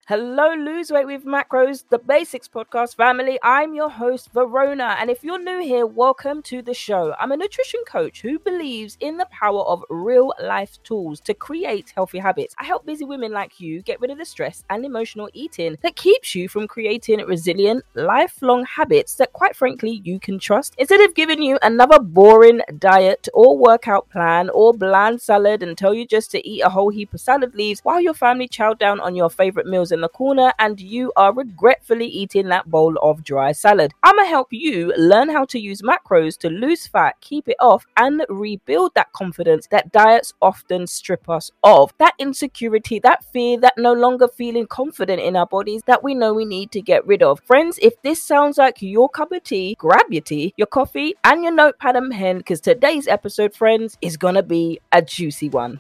Hello, Lose Weight with Macros, the Basics Podcast family. I'm your host, Verona, and if you're new here, welcome to the show. I'm a nutrition coach who believes in the power of real-life tools to create healthy habits. I help busy women like you get rid of the stress and emotional eating that keeps you from creating resilient, lifelong habits that, quite frankly, you can trust. Instead of giving you another boring diet or workout plan or bland salad and tell you just to eat a whole heap of salad leaves while your family chow down on your favorite meals in the corner and you are regretfully eating that bowl of dry salad. I'm gonna help you learn how to use macros to lose fat, keep it off, and rebuild that confidence that diets often strip us of. That insecurity, that fear, that no longer feeling confident in our bodies that we know we need to get rid of. Friends, if this sounds like your cup of tea, grab your tea, your coffee, and your notepad and pen, because today's episode, friends, is gonna be a juicy one.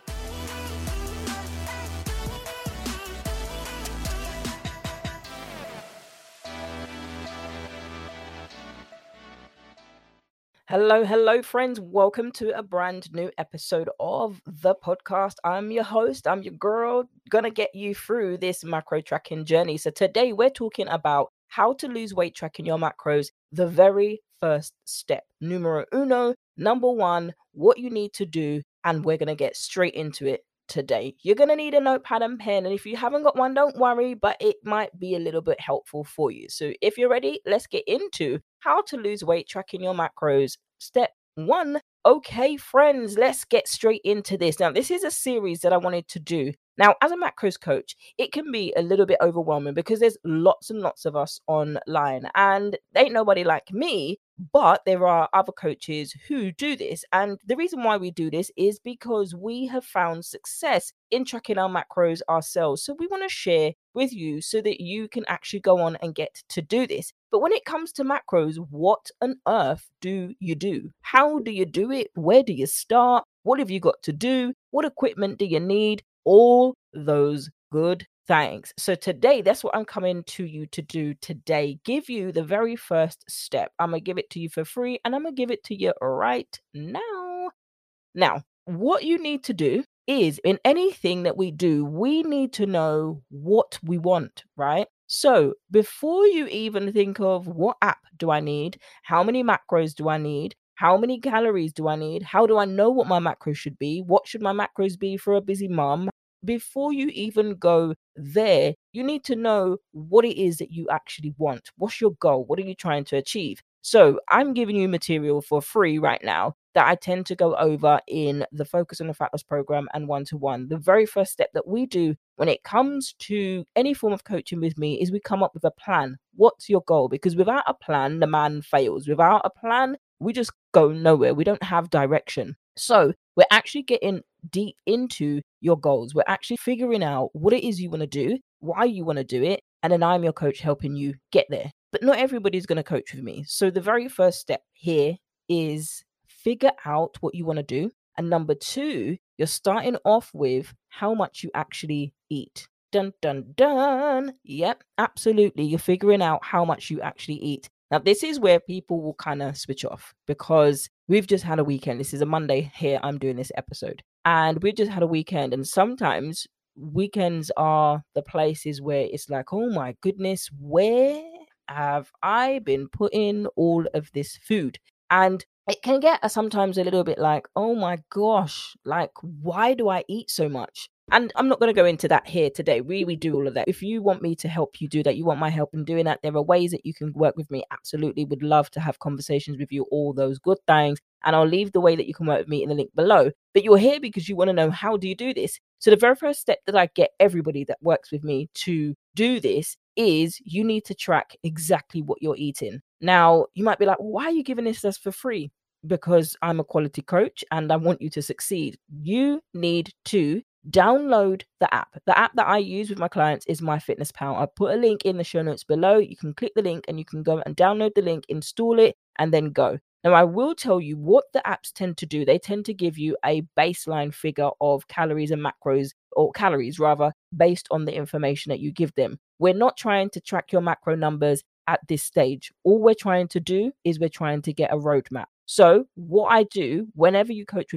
Hello, friends. Welcome to a brand new episode of the podcast. I'm your host. I'm your girl, gonna get you through this macro tracking journey. So today we're talking about how to lose weight tracking your macros, the very first step. Numero uno, number one, what you need to do, and we're gonna get straight into it today. You're gonna need a notepad and pen, and if you haven't got one, don't worry, but it might be a little bit helpful for you. So if you're ready, let's get into how to lose weight tracking your macros. Step one. Okay, friends, let's get straight into this. Now, this is a series that I wanted to do. Now, as a macros coach, it can be a little bit overwhelming because there's lots and lots of us online, and ain't nobody like me. But there are other coaches who do this. And the reason why we do this is because we have found success in tracking our macros ourselves. So we want to share with you so that you can actually go on and get to do this. But when it comes to macros, what on earth do you do? How do you do it? Where do you start? What have you got to do? What equipment do you need? All those good things. So today, that's what I'm coming to you to do today. Give you the very first step. I'm going to give it to you for free, and I'm going to give it to you right now. Now, what you need to do is, in anything that we do, we need to know what we want, right? So before you even think of what app do I need, how many macros do I need, how many calories do I need, how do I know what my macros should be, what should my macros be for a busy mom, before you even go there, you need to know what it is that you actually want. What's your goal? What are you trying to achieve? So I'm giving you material for free right now that I tend to go over in the Focus on the Fat Loss program and one-to-one. The very first step that we do when it comes to any form of coaching with me is we come up with a plan. What's your goal? Because without a plan, the man fails. Without a plan, we just go nowhere. We don't have direction. So we're actually getting deep into your goals. We're actually figuring out what it is you want to do, why you want to do it, and then I'm your coach helping you get there. But not everybody's going to coach with me. So the very first step here is figure out what you want to do. And number two, you're starting off with how much you actually eat. Dun, dun, dun. Yep, absolutely. You're figuring out how much you actually eat. Now, this is where people will kind of switch off because we've just had a weekend. This is a Monday here. I'm doing this episode. And we've just had a weekend. And sometimes weekends are the places where it's like, oh my goodness, where have I been putting all of this food? And it can get sometimes a little bit like, oh my gosh, like, why do I eat so much? And I'm not going to go into that here today. We do all of that. If you want me to help you do that, you want my help in doing that, there are ways that you can work with me. Absolutely would love to have conversations with you, all those good things. And I'll leave the way that you can work with me in the link below. But you're here because you want to know, how do you do this? So the very first step that I get everybody that works with me to do this is you need to track exactly what you're eating. Now, you might be like, why are you giving this us for free? Because I'm a quality coach and I want you to succeed. You need to download the app. The app that I use with my clients is MyFitnessPal. I put a link in the show notes below. You can click the link and you can go and download the link, install it, and then go. Now, I will tell you what the apps tend to do. They tend to give you a baseline figure of calories and macros, or calories rather, based on the information that you give them. We're not trying to track your macro numbers at this stage. All we're trying to do is we're trying to get a roadmap. So what I do whenever you coach with me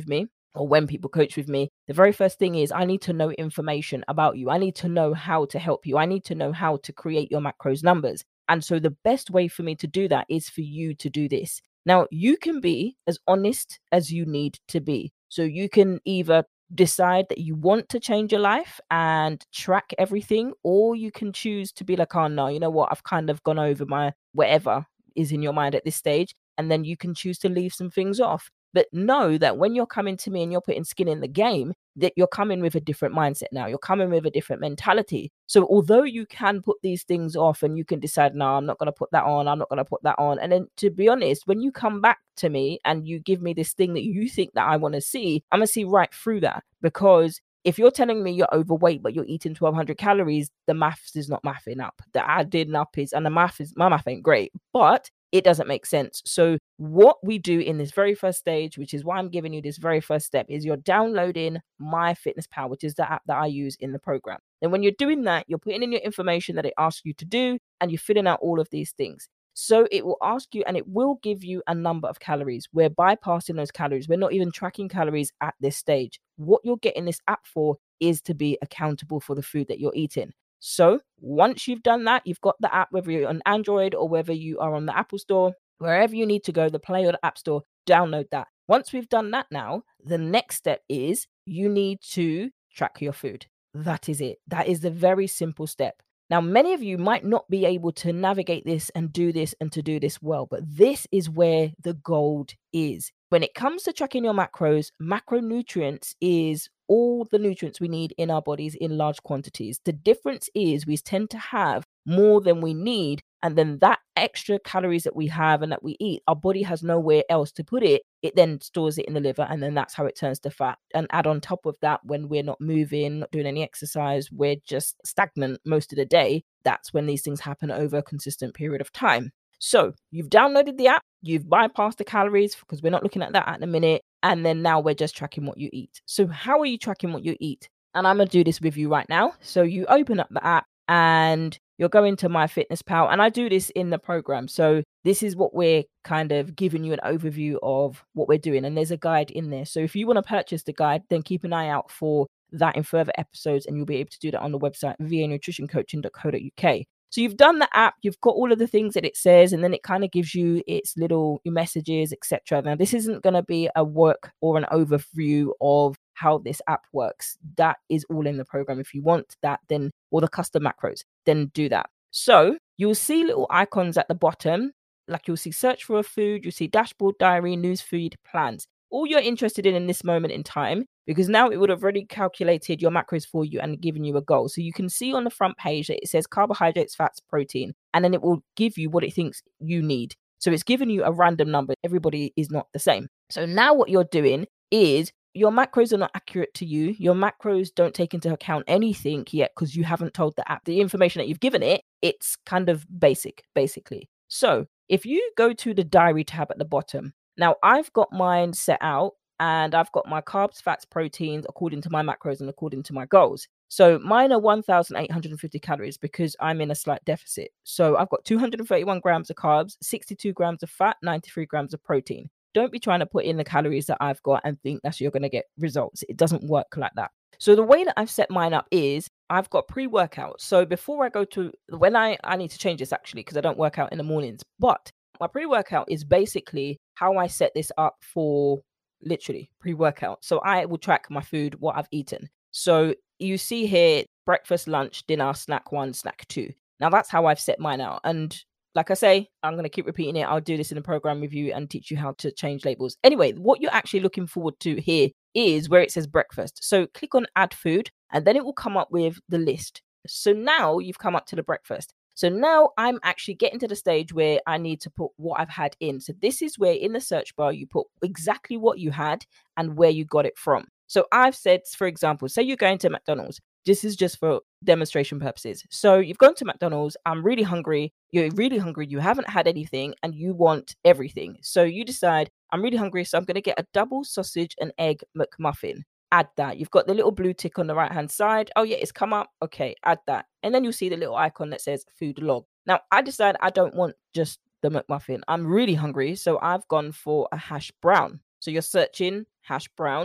or when people coach with me, the very first thing is I need to know information about you. I need to know how to help you. I need to know how to create your macros numbers. And so the best way for me to do that is for you to do this. Now, you can be as honest as you need to be. So you can either decide that you want to change your life and track everything, or you can choose to be like, oh no, you know what, I've kind of gone over my whatever is in your mind at this stage. And then you can choose to leave some things off. But know that when you're coming to me and you're putting skin in the game, that you're coming with a different mindset now. You're coming with a different mentality. So although you can put these things off and you can decide, no, I'm not going to put that on. I'm not going to put that on. And then to be honest, when you come back to me and you give me this thing that you think that I want to see, I'm going to see right through that. Because if you're telling me you're overweight, but you're eating 1,200 calories, the maths is not mathing up. The adding up is, and my math ain't great, but it doesn't make sense. So what we do in this very first stage, which is why I'm giving you this very first step, is you're downloading MyFitnessPal, which is the app that I use in the program. And when you're doing that, you're putting in your information that it asks you to do, and you're filling out all of these things. So it will ask you, and it will give you a number of calories. We're bypassing those calories. We're not even tracking calories at this stage. What you're getting this app for is to be accountable for the food that you're eating. So once you've done that, you've got the app, whether you're on Android or whether you are on the Apple Store, wherever you need to go, the Play or the App Store, download that. Once we've done that now, the next step is you need to track your food. That is it. That is the very simple step. Now, many of you might not be able to navigate this and do this and to do this well, but this is where the gold is. When it comes to tracking your macros, macronutrients is all the nutrients we need in our bodies in large quantities. The difference is we tend to have more than we need. And then that extra calories that we have and that we eat, our body has nowhere else to put it. It then stores it in the liver, and then that's how it turns to fat. And add on top of that, when we're not moving, not doing any exercise, we're just stagnant most of the day. That's when these things happen over a consistent period of time. So you've downloaded the app, you've bypassed the calories because we're not looking at that at the minute. And then now we're just tracking what you eat. So how are you tracking what you eat? And I'm going to do this with you right now. So you open up the app and you're going to MyFitnessPal. And I do this in the program. So this is what we're kind of giving you an overview of what we're doing. And there's a guide in there. So if you want to purchase the guide, then keep an eye out for that in further episodes. And you'll be able to do that on the website, vanutritioncoaching.co.uk. So you've done the app, you've got all of the things that it says, and then it kind of gives you its little messages, etc. Now, this isn't going to be a work or an overview of how this app works. That is all in the program. If you want that, then, or the custom macros, then do that. So you'll see little icons at the bottom, like you'll see search for a food, you'll see dashboard, diary, news feed, plans. All you're interested in this moment in time, because now it would have already calculated your macros for you and given you a goal. So you can see on the front page that it says carbohydrates, fats, protein, and then it will give you what it thinks you need. So it's giving you a random number. Everybody is not the same. So now what you're doing is your macros are not accurate to you. Your macros don't take into account anything yet because you haven't told the app the information that you've given it. It's kind of basic, basically. So if you go to the diary tab at the bottom, now I've got mine set out and I've got my carbs, fats, proteins according to my macros and according to my goals. So mine are 1,850 calories because I'm in a slight deficit. So I've got 231 grams of carbs, 62 grams of fat, 93 grams of protein. Don't be trying to put in the calories that I've got and think that's you're going to get results. It doesn't work like that. So the way that I've set mine up is I've got pre-workout. So before I go to when I need to change this actually because I don't work out in the mornings, but my pre-workout is basically how I set this up for literally pre-workout. So I will track my food, what I've eaten. So you see here, breakfast, lunch, dinner, snack 1, snack 2. Now that's how I've set mine out. And like I say, I'm going to keep repeating it. I'll do this in a program with you and teach you how to change labels. Anyway, what you're actually looking forward to here is where it says breakfast. So click on add food and then it will come up with the list. So now you've come up to the breakfast. So now I'm actually getting to the stage where I need to put what I've had in. So this is where in the search bar, you put exactly what you had and where you got it from. So I've said, for example, say you're going to McDonald's. This is just for demonstration purposes. So you've gone to McDonald's. I'm really hungry. You're really hungry. You haven't had anything and you want everything. So you decide, I'm really hungry. So I'm going to get a double sausage and egg McMuffin. Add that. You've got the little blue tick on the right hand side. Oh yeah, it's come up. Okay, add that. And then you'll see the little icon that says food log. Now I decide I don't want just the McMuffin. I'm really hungry. So I've gone for a hash brown. So you're searching hash brown.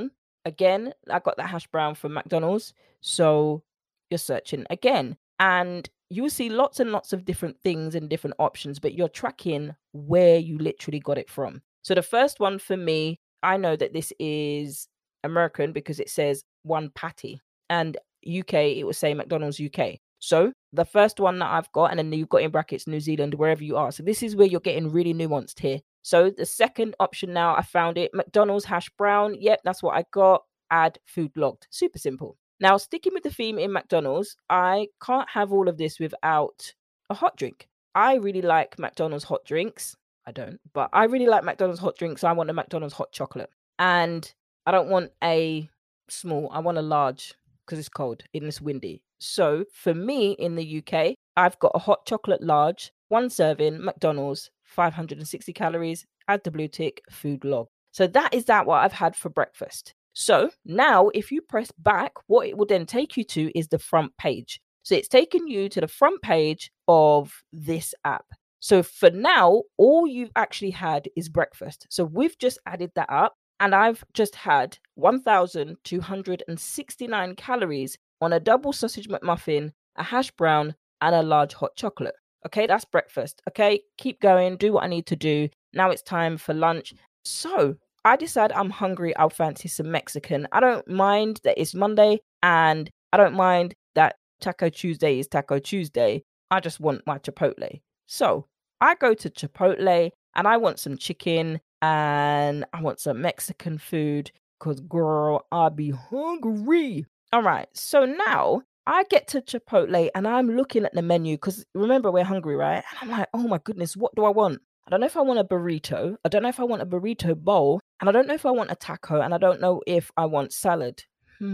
again, I got that hash brown from McDonald's. So you're searching again. And you'll see lots and lots of different things and different options, but you're tracking where you literally got it from. So the first one for me, I know that this is American because it says one patty. And UK, it will say McDonald's UK. So the first one that I've got, and then you've got in brackets New Zealand, wherever you are. So this is where you're getting really nuanced here. So the second option now, I found it, McDonald's hash brown. Yep, that's what I got. Add food logged. Super simple. Now, sticking with the theme in McDonald's, I can't have all of this without a hot drink. I really like McDonald's hot drinks. I don't, but I really like McDonald's hot drinks. I want a McDonald's hot chocolate. And I don't want a small, I want a large because it's cold and it's windy. So for me in the UK, I've got a hot chocolate large, one serving, McDonald's, 560 calories, add the blue tick, food log. So that is what I've had for breakfast. So now if you press back, what it will then take you to is the front page. So it's taken you to the front page of this app. So for now, all you've actually had is breakfast. So we've just added that up. And I've just had 1,269 calories on a double sausage McMuffin, a hash brown, and a large hot chocolate. Okay, that's breakfast. Okay, keep going, do what I need to do. Now it's time for lunch. So I decide I'm hungry. I'll fancy some Mexican. I don't mind that it's Monday, and I don't mind that Taco Tuesday is Taco Tuesday. I just want my Chipotle. So I go to Chipotle and I want some chicken and I want some Mexican food because, girl, I be hungry. All right, so now I get to Chipotle and I'm looking at the menu because remember, we're hungry, right? And I'm like, oh my goodness, what do I want? I don't know if I want a burrito. I don't know if I want a burrito bowl. And I don't know if I want a taco. And I don't know if I want salad.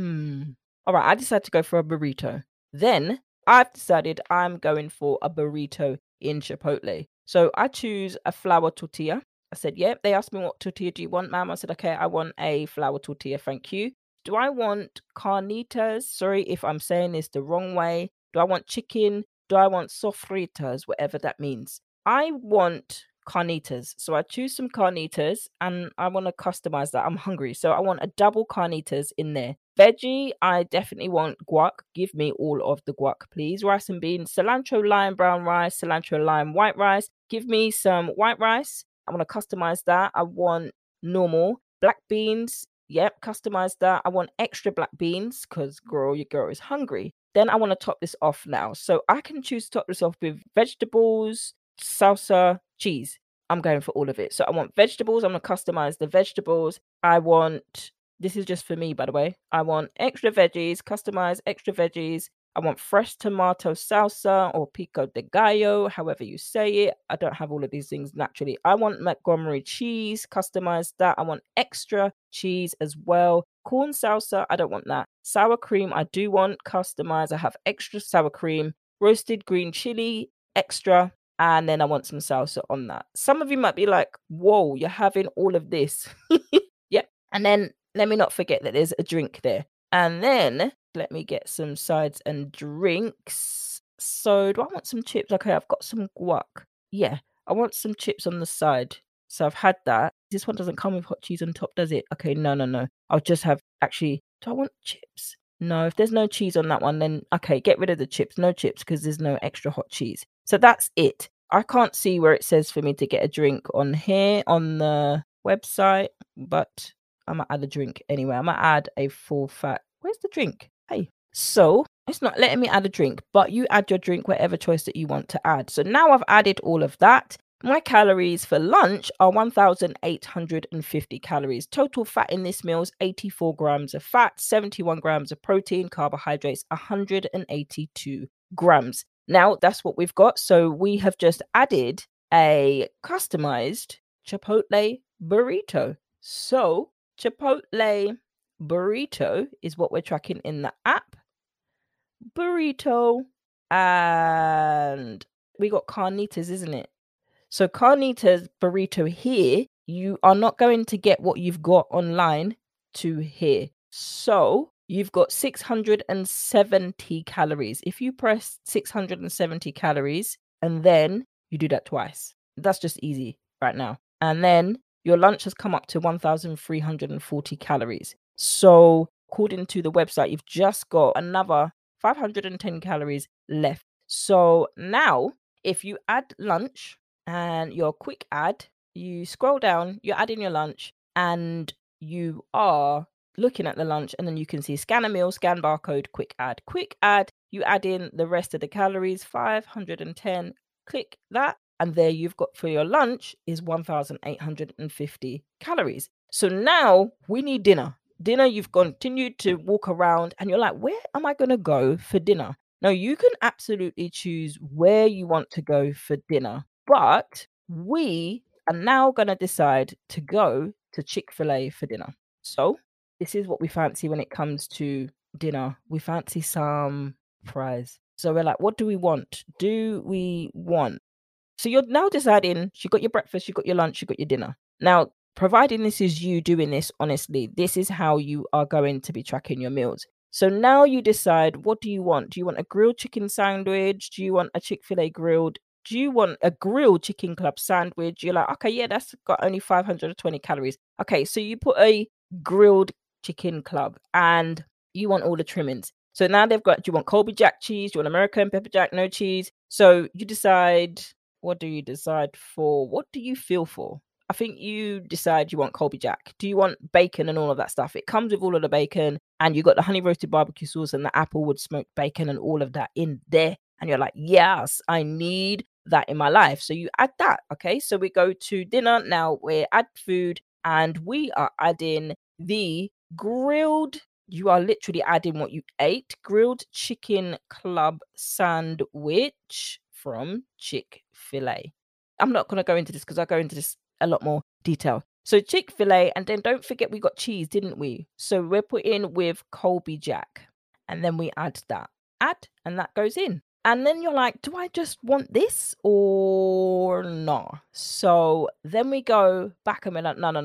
All right, I decided to go for a burrito. Then I've decided I'm going for a burrito in Chipotle. So I choose a flour tortilla. I said, yep. They asked me, what tortilla do you want, ma'am? I said, okay, I want a flour tortilla. Thank you. Do I want carnitas? Sorry if I'm saying this the wrong way. Do I want chicken? Do I want sofritas? Whatever that means. I want carnitas. So I choose some carnitas and I want to customize that. I'm hungry. So I want a double carnitas in there. Veggie, I definitely want guac. Give me all of the guac, please. Rice and beans, cilantro, lime, brown rice, cilantro, lime, white rice. Give me some white rice. I want to customize that. I want normal black beans. Yep, customize that. I want extra black beans because, girl, your girl is hungry. Then I want to top this off now. So I can choose to top this off with vegetables, salsa, cheese. I'm going for all of it. So I want vegetables. I'm going to customize the vegetables. I want, this is just for me, by the way. I want extra veggies, customize extra veggies. I want fresh tomato salsa or pico de gallo, however you say it. I don't have all of these things naturally. I want Montgomery cheese, customize that. I want extra cheese as well. Corn salsa, I don't want that. Sour cream, I do want, customize. I have extra sour cream. Roasted green chili, extra. And then I want some salsa on that. Some of you might be like, whoa, you're having all of this. Yeah. And then let me not forget that there's a drink there. And then let me get some sides and drinks. So do I want some chips? Okay, I've got some guac. Yeah, I want some chips on the side. So I've had that. This one doesn't come with hot cheese on top, does it? Okay, no. I'll just have, actually, do I want chips? No, if there's no cheese on that one, then okay, get rid of the chips. No chips because there's no extra hot cheese. So that's it. I can't see where it says for me to get a drink on here on the website, but I'm going to add a drink anyway. I'm going to add a full fat. Where's the drink? Hey. So it's not letting me add a drink, but you add your drink, whatever choice that you want to add. So now I've added all of that. My calories for lunch are 1,850 calories. Total fat in this meal is 84 grams of fat, 71 grams of protein, carbohydrates, 182 grams. Now that's what we've got. So we have just added a customized Chipotle burrito. So Chipotle burrito is what we're tracking in the app. Burrito. And we got carnitas, isn't it? So carnitas burrito here, you are not going to get what you've got online to here. So you've got 670 calories. If you press 670 calories and then you do that twice, that's just easy right now. And then your lunch has come up to 1,340 calories. So according to the website, you've just got another 510 calories left. So now if you add lunch and your quick add, you scroll down, you add in your lunch, and you are looking at the lunch, and then you can see scan a meal, scan barcode, quick add. Quick add, you add in the rest of the calories, 510, click that, and there you've got for your lunch is 1,850 calories. So now we need dinner. Dinner, you've continued to walk around and you're like, where am I going to go for dinner? Now, you can absolutely choose where you want to go for dinner, but we are now going to decide to go to Chick-fil-A for dinner. So this is what we fancy when it comes to dinner. We fancy some fries. So we're like, what do we want? So you're now deciding, you got your breakfast, you got your lunch, you got your dinner. Now, providing this is you doing this honestly, this is how you are going to be tracking your meals. So now you decide, what do you want? Do you want a grilled chicken sandwich? Do you want a Chick-fil-A grilled? Do you want a grilled chicken club sandwich? You're like, okay, yeah, that's got only 520 calories. Okay, so you put a grilled chicken club and you want all the trimmings. So now they've got, do you want Colby Jack cheese? Do you want American pepper jack, no cheese? So you decide, what do you decide for? What do you feel for? I think you decide you want Colby Jack. Do you want bacon and all of that stuff? It comes with all of the bacon, and you got the honey roasted barbecue sauce and the applewood smoked bacon and all of that in there. And you're like, yes, I need that in my life. So you add that. Okay. So we go to dinner. Now we add food and we are adding the grilled. You are literally adding what you ate. Grilled chicken club sandwich from Chick-fil-A. I'm not going to go into this because I go into this a lot more detail. So Chick-fil-A, and then don't forget we got cheese, didn't we? So we're putting with Colby Jack, and then we add that. And that goes in. And then you're like, do I just want this or no? So then we go back and we're like, no,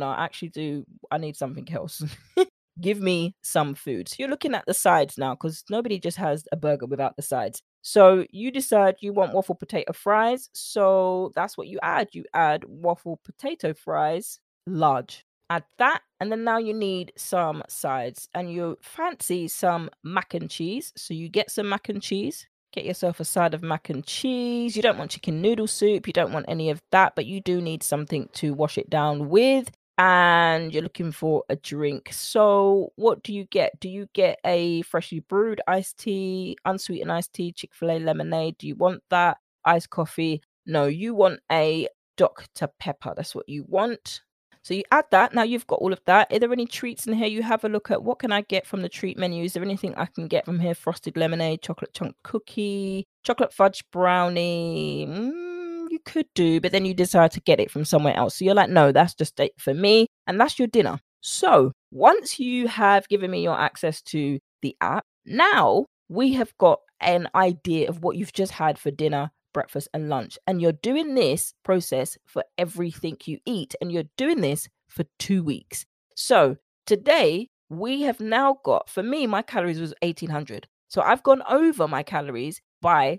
I need something else. Give me some food. So you're looking at the sides now because nobody just has a burger without the sides. So you decide you want waffle potato fries. So that's what you add. You add waffle potato fries, large. Add that. And then now you need some sides and you fancy some mac and cheese. So you get some mac and cheese. Get yourself a side of mac and cheese. You don't want chicken noodle soup. You don't want any of that, but you do need something to wash it down with. And you're looking for a drink. So what do you get? Do you get a freshly brewed iced tea, unsweetened iced tea, Chick-fil-A lemonade? Do you want that? Iced coffee? No, you want a Dr. Pepper. That's what you want. So you add that. Now you've got all of that. Are there any treats in here? You have a look at what can I get from the treat menu? Is there anything I can get from here? Frosted lemonade, chocolate chunk cookie, chocolate fudge brownie. You could do, but then you decide to get it from somewhere else. So you're like, no, that's just it for me. And that's your dinner. So once you have given me your access to the app, now we have got an idea of what you've just had for dinner, breakfast and lunch. And you're doing this process for everything you eat. And you're doing this for 2 weeks. So today we have now got, for me, my calories was 1,800. So I've gone over my calories by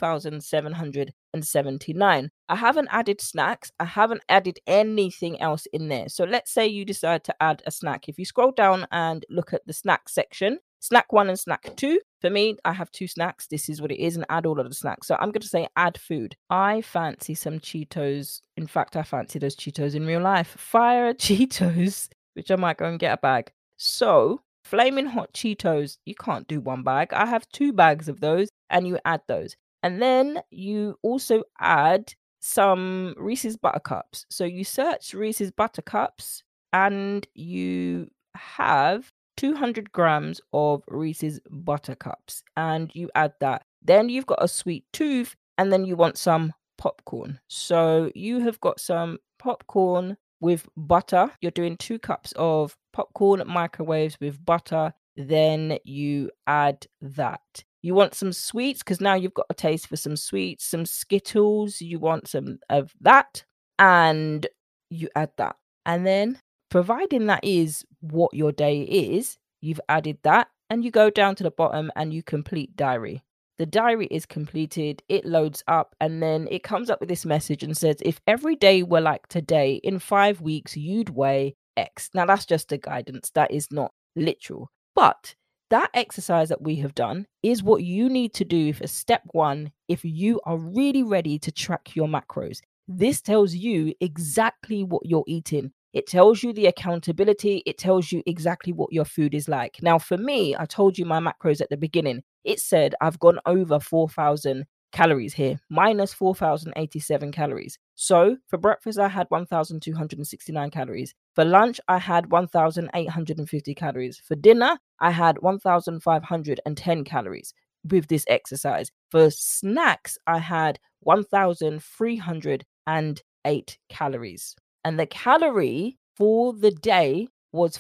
2,779. I haven't added snacks. I haven't added anything else in there. So let's say you decide to add a snack. If you scroll down and look at the snack section, snack 1 and snack 2. For me, I have 2 snacks. This is what it is, and add all of the snacks. So I'm going to say add food. I fancy some Cheetos. In fact, I fancy those Cheetos in real life. Fire Cheetos, which I might go and get a bag. So flaming hot Cheetos, you can't do 1 bag. I have 2 bags of those, and you add those. And then you also add some Reese's Buttercups. So you search Reese's Buttercups and you have 200 grams of Reese's Buttercups and you add that. Then you've got a sweet tooth and then you want some popcorn. So you have got some popcorn with butter. You're doing 2 cups of popcorn microwaves with butter. Then you add that. You want some sweets because now you've got a taste for some sweets, some Skittles. You want some of that and you add that. And then providing that is what your day is, you've added that and you go down to the bottom and you complete diary. The diary is completed, it loads up and then it comes up with this message and says, if every day were like today, in 5 weeks, you'd weigh X. Now that's just a guidance. That is not literal. But that exercise that we have done is what you need to do for step 1 if you are really ready to track your macros. This tells you exactly what you're eating. It tells you the accountability. It tells you exactly what your food is like. Now, for me, I told you my macros at the beginning. It said I've gone over 4,000 calories here, minus 4,087 calories. So for breakfast, I had 1,269 calories. For lunch, I had 1,850 calories. For dinner, I had 1,510 calories with this exercise. For snacks, I had 1,308 calories. And the calorie for the day was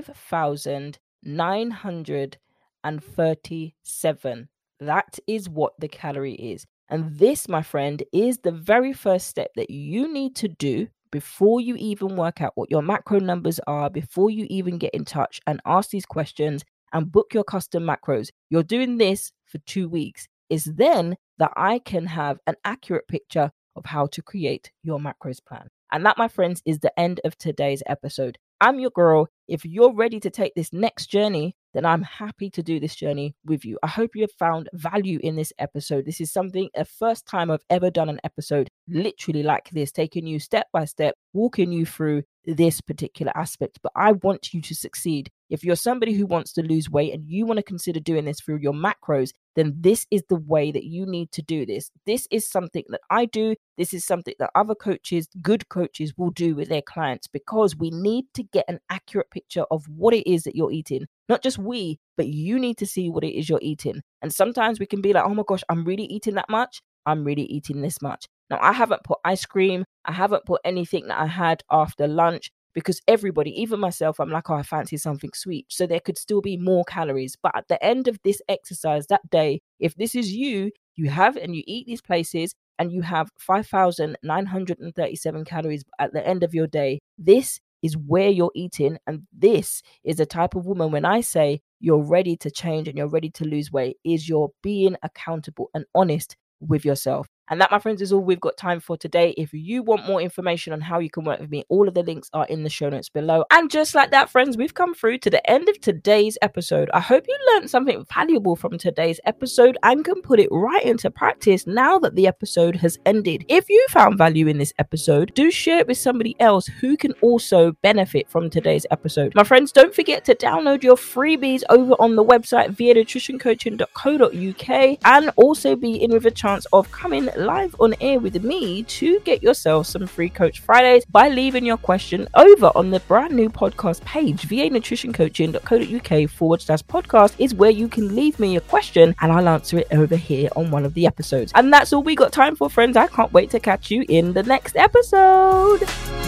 5,937. That is what the calorie is. And this, my friend, is the very first step that you need to do before you even work out what your macro numbers are, before you even get in touch and ask these questions and book your custom macros. You're doing this for 2 weeks. It's then that I can have an accurate picture of how to create your macros plan. And that, my friends, is the end of today's episode. I'm your girl. If you're ready to take this next journey, then I'm happy to do this journey with you. I hope you have found value in this episode. This is a first time I've ever done an episode literally like this, taking you step by step, walking you through this particular aspect. But I want you to succeed. If you're somebody who wants to lose weight and you want to consider doing this through your macros, then this is the way that you need to do this. This is something that I do. This is something that other coaches, good coaches, will do with their clients, because we need to get an accurate picture of what it is that you're eating. Not just we, but you need to see what it is you're eating. And sometimes we can be like, oh my gosh, I'm really eating that much. I'm really eating this much. Now, I haven't put ice cream. I haven't put anything that I had after lunch, because everybody, even myself, I'm like, oh, I fancy something sweet. So there could still be more calories. But at the end of this exercise that day, if this is you, you have and you eat these places and you have 5,937 calories at the end of your day, this is where you're eating. And this is the type of woman, when I say you're ready to change and you're ready to lose weight, is you're being accountable and honest with yourself. And that, my friends, is all we've got time for today. If you want more information on how you can work with me, all of the links are in the show notes below. And just like that, friends, we've come through to the end of today's episode. I hope you learned something valuable from today's episode and can put it right into practice now that the episode has ended. If you found value in this episode, do share it with somebody else who can also benefit from today's episode. My friends, don't forget to download your freebies over on the website vanutritioncoaching.co.uk, and also be in with a chance of coming live on air with me to get yourself some free Coach Fridays by leaving your question over on the brand new podcast page. vanutritioncoaching.co.uk/podcast is where you can leave me a question and I'll answer it over here on one of the episodes. And that's all we got time for, friends. I can't wait to catch you in the next episode.